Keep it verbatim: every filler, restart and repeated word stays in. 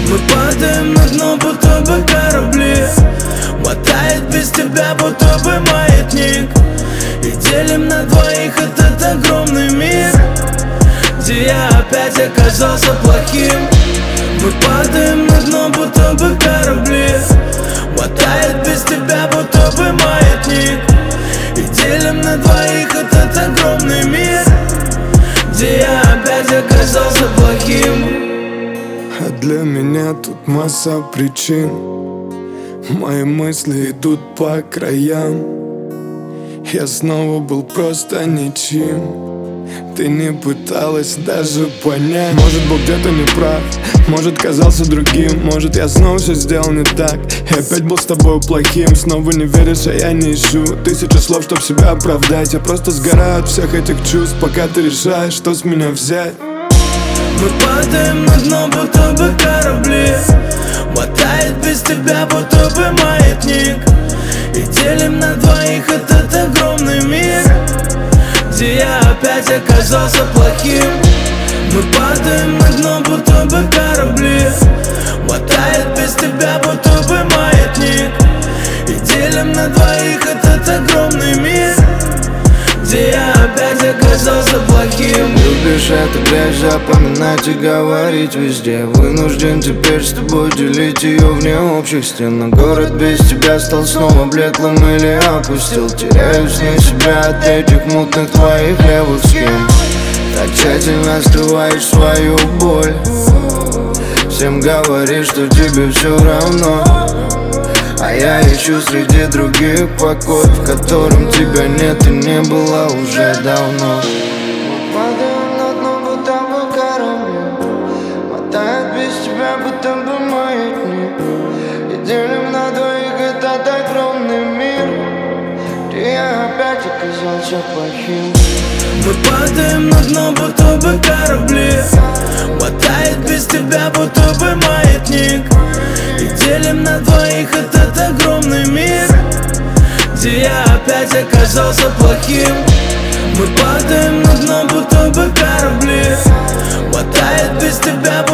Мы падаем на дно, будто бы корабли. Мотает без тебя, будто бы маятник. И делим на двоих этот огромный мир, где я опять оказался плохим. Мы падаем на дно, будто бы корабли. Мотает без тебя, будто бы маятник. И делим на двоих этот огромный мир, где я опять оказался плохим. А для меня тут масса причин. Мои мысли идут по краям. Я снова был просто ничем. Ты не пыталась даже понять. Может, был где-то не прав, может, казался другим. Может, я снова все сделал не так и опять был с тобой плохим. Снова не веришь, а я не ищу тысячи слов, чтоб себя оправдать. Я просто сгораю от всех этих чувств, пока ты решаешь, что с меня взять. Мы падаем на дно, будто бы корабли. Мотает без тебя, будто бы маятник. И делим на двоих этот огромный мир, где я опять оказался плохим. Мы падаем на дно, будто бы корабли. Мотает без тебя, будто бы маятник. И делим на двоих этот огромный мир, где я опять оказался плохим. Любишь эту грязь запоминать и говорить везде. Вынужден теперь с тобой делить ее вне общих стен. Но город без тебя стал снова блеклым или опустил. Теряюсь на себя от этих мутных твоих левых схем. Так тщательно скрываешь свою боль. Всем говоришь, что тебе все равно. А я ищу среди других покой, в котором тебя нет и не было уже давно. Мы падаем на дно, будто бы корабли. Мотает без тебя, будто бы маятник. И делим на двоих этот огромный мир, где я опять оказался плохим. Мы падаем на дно, будто бы корабли. Мотает без тебя, будто бы маятник. И делим на двоих этот огромный мир, где я опять оказался плохим. Мы падаем на дно, будто бы корабли. Мотает без тебя,